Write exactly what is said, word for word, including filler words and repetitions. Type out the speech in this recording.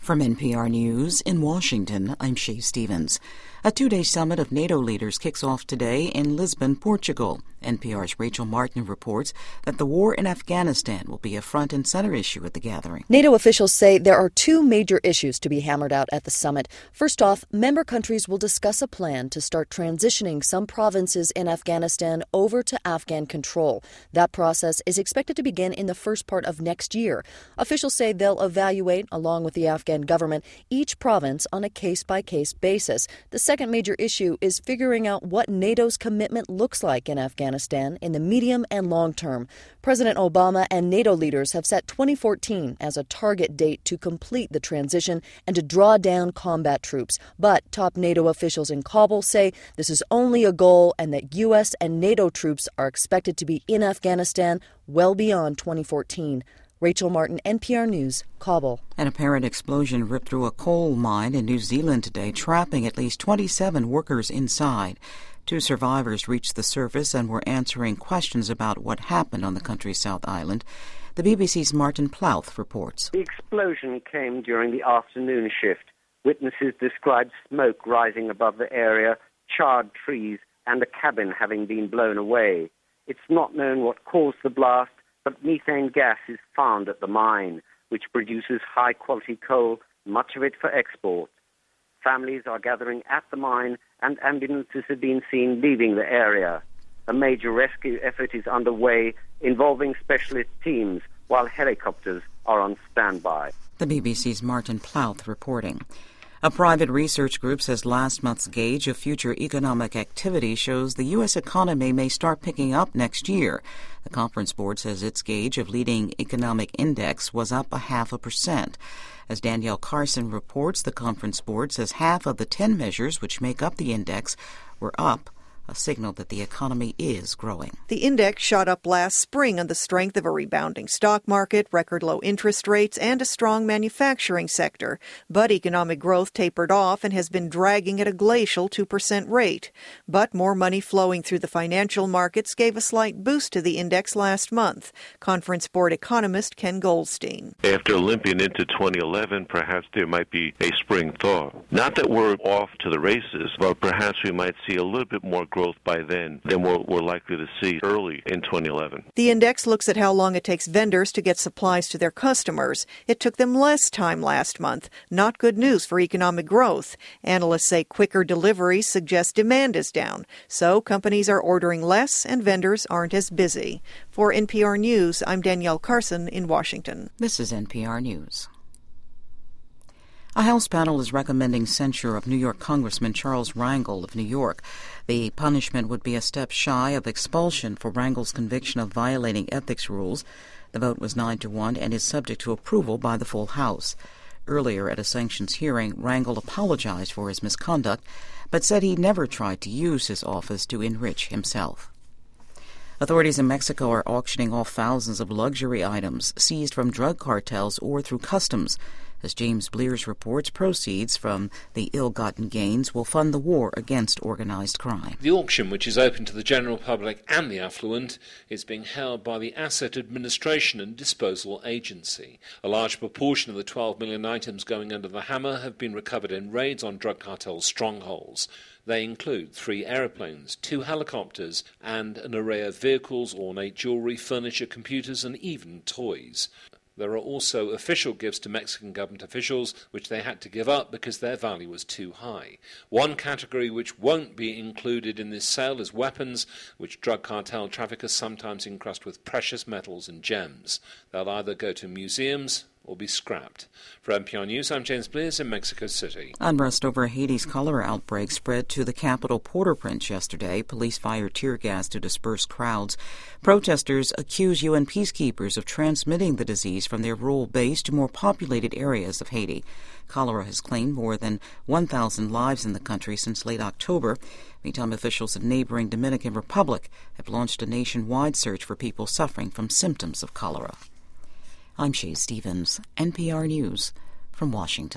From N P R News in Washington, I'm Shay Stevens. A two-day summit of NATO leaders kicks off today in Lisbon, Portugal. N P R's Rachel Martin reports that the war in Afghanistan will be a front and center issue at the gathering. NATO officials say there are two major issues to be hammered out at the summit. First off, member countries will discuss a plan to start transitioning some provinces in Afghanistan over to Afghan control. That process is expected to begin in the first part of next year. Officials say they'll evaluate, along with the Afghan government, each province on a case-by-case basis. The second major issue is figuring out what NATO's commitment looks like in Afghanistan in the medium and long term. President Obama and NATO leaders have set twenty fourteen as a target date to complete the transition and to draw down combat troops. But top NATO officials in Kabul say this is only a goal and that U S and NATO troops are expected to be in Afghanistan well beyond twenty fourteen. Rachel Martin, N P R News, Kabul. An apparent explosion ripped through a coal mine in New Zealand today, trapping at least twenty-seven workers inside. Two survivors reached the surface and were answering questions about what happened on the country's South Island. The B B C's Martin Plouth reports. The explosion came during the afternoon shift. Witnesses described smoke rising above the area, charred trees, and a cabin having been blown away. It's not known what caused the blast, but methane gas is found at the mine, which produces high-quality coal, much of it for export. Families are gathering at the mine, and ambulances have been seen leaving the area. A major rescue effort is underway, involving specialist teams, while helicopters are on standby. The B B C's Martin Plouth reporting. A private research group says last month's gauge of future economic activity shows the U S economy may start picking up next year. The Conference Board says its gauge of leading economic index was up a half a percent. As Danielle Carson reports, the Conference Board says half of the ten measures which make up the index were up, a signal that the economy is growing. The index shot up last spring on the strength of a rebounding stock market, record low interest rates, and a strong manufacturing sector. But economic growth tapered off and has been dragging at a glacial two percent rate. But more money flowing through the financial markets gave a slight boost to the index last month. Conference Board economist Ken Goldstein. After limping into twenty eleven, perhaps there might be a spring thaw. Not that we're off to the races, but perhaps we might see a little bit more growth by then than we're, we're likely to see early in twenty eleven. The index looks at how long it takes vendors to get supplies to their customers. It took them less time last month. Not good news for economic growth. Analysts say quicker deliveries suggest demand is down. So companies are ordering less and vendors aren't as busy. For N P R News, I'm Danielle Carson in Washington. This is N P R News. A House panel is recommending censure of New York Congressman Charles Rangel of New York. The punishment would be a step shy of expulsion for Rangel's conviction of violating ethics rules. The vote was nine to one and is subject to approval by the full House. Earlier at a sanctions hearing, Rangel apologized for his misconduct, but said he never tried to use his office to enrich himself. Authorities in Mexico are auctioning off thousands of luxury items seized from drug cartels or through customs. As James Blears reports, proceeds from the ill-gotten gains will fund the war against organized crime. The auction, which is open to the general public and the affluent, is being held by the Asset Administration and Disposal Agency. A large proportion of the twelve million items going under the hammer have been recovered in raids on drug cartel strongholds. They include three aeroplanes, two helicopters, and an array of vehicles, ornate jewelry, furniture, computers, and even toys. There are also official gifts to Mexican government officials, which they had to give up because their value was too high. One category which won't be included in this sale is weapons, which drug cartel traffickers sometimes encrust with precious metals and gems. They'll either go to museums or be scrapped. For N P R News, I'm James Blears in Mexico City. Unrest over Haiti's cholera outbreak spread to the capital Port-au-Prince yesterday. Police fired tear gas to disperse crowds. Protesters accuse U N peacekeepers of transmitting the disease from their rural base to more populated areas of Haiti. Cholera has claimed more than one thousand lives in the country since late October. Meantime, officials in neighboring Dominican Republic have launched a nationwide search for people suffering from symptoms of cholera. I'm Shay Stevens, N P R News from Washington.